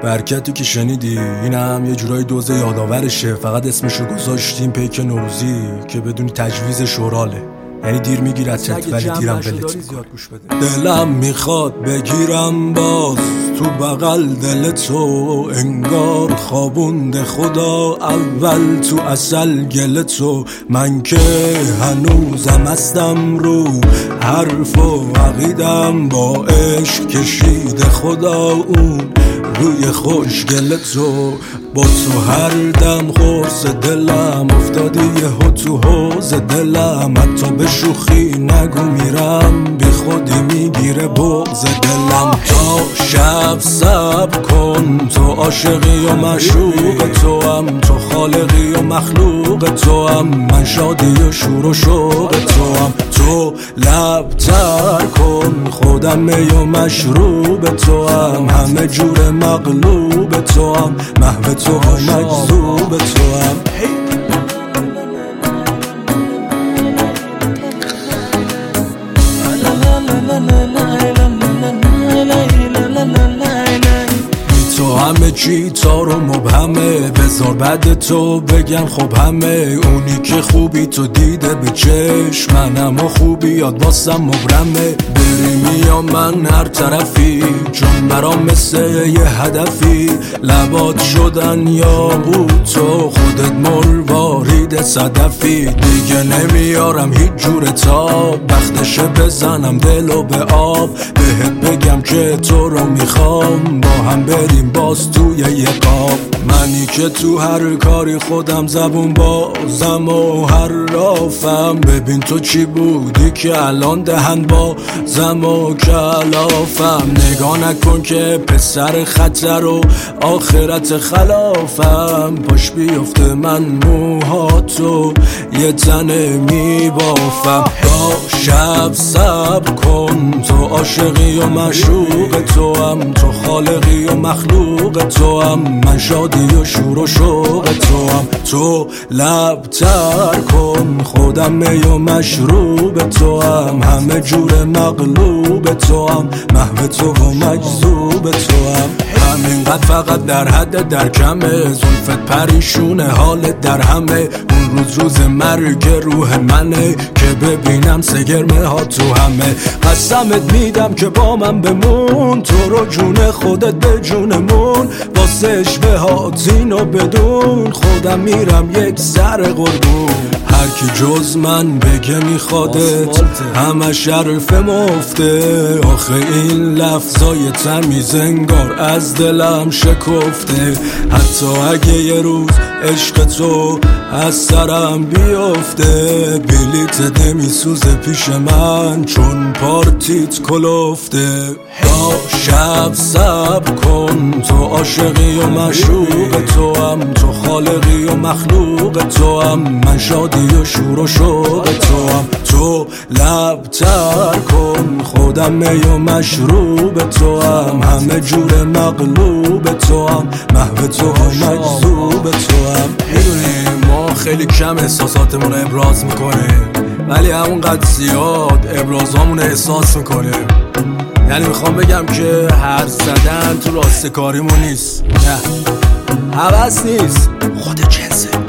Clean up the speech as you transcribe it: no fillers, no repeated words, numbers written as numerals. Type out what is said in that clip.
برکتی که شنیدی اینم یه جورای دوزه یادآورشه، فقط اسمشو گذاشتیم پیک نوروزی که بدونی تجویز شوراله، یعنی دیر میگیرتت ولی دیرم ولت میکنه. دلم میخواد بگیرم باز تو بغل دل تو، انگار خوابونده خدا اول تو اصل گل تو. من که هنوزم هستم رو حرف و عقیدم، با عشق کشیده خدا اون روی خوشگل تو. با تو هر دم خورس دلم افتادی یهو تو حوض دلم، حتی به شوخی نگو میرم بی خودی میگیره بغض دلم. تا شب صبر کن، تو عاشقی و معشوق تو هم، تو خالقی و مخلوق تو هم، من شادی و شور و شوق تو هم. تو لب تر کن، خودم می و مشروب تو هم، همه جور مغلوب تو هم، محو تو و مجذوب تو هم. تو همه چی تار و مبهمه، بذار بعد تو بگم خب همه. اونی که خوبی تو دیده به چشم، منم و خوبیات واسم مبرمه. بری میام من هر طرفی، چون برام مثل یه هدفی. لبات شدن یاقوت، تو خودت مروارید صدفی. دیگه نمیارم هیچ جور تاب، وقتشه بزنم دلو به آب. بهت بگم که تو رو میخوام، با هم بریم باز توی یه قاب. منی که تو هر کاری خودم زبون بازم و هر رافم. ببین تو چی بودی که الان دهن بازم و کلافم. نگاه نکن که پسر خطر و آخرت خلافم. پاش بیفته من موهاتو یه تنه میبافم. با شب صبر کن، تو عاشقی و معشوق تو هم، تو خالقی و مخلوق تو هم، من شادی و شور و شوق تو هم. تو لب تر کن، خودم می و مشروب تو هم، همه جور مغلوب تو هم، محو تو و مجذوب تو هم. همینقدر فقط در حد در کمه، زلفت پریشونه حالت در همه. اون روز مرگ روح منه که ببینم سگرمه ها تو همه. قسمت میدم که با من بمون، تو رو جون خودت به جونمون. واسه اشوه هاتین و بدون، خودم میرم یک سر قربون. هر کی جز من بگه میخوادت، همه شرف مفته. آخه این لفظای تمیز انگار از دلم شکفته. حتی اگه یه روز عشق تو از سرم بیفته، بلیت نمیسوزه پیش من چون پارتیت کلفته. با شب صبر کن، تو عاشقی و معشوق تو هم، تو خالقی و مخلوق تو هم، من شادی و شور و شوق تو هم. تو لب تر کن، خودم می و مشروب تو هم، همه جور مغلوب تو هم، محو تو و مجذوب تو هم. میدونیم ما خیلی کم احساساتمون رو ابراز میکنیم، ولی همونقدر زیاد ابرازامون احساس میکنیم. یعنی میخوام بگم که هر زدن تو راستکاریمون نیست، نه هوس نیست، خود جنسه.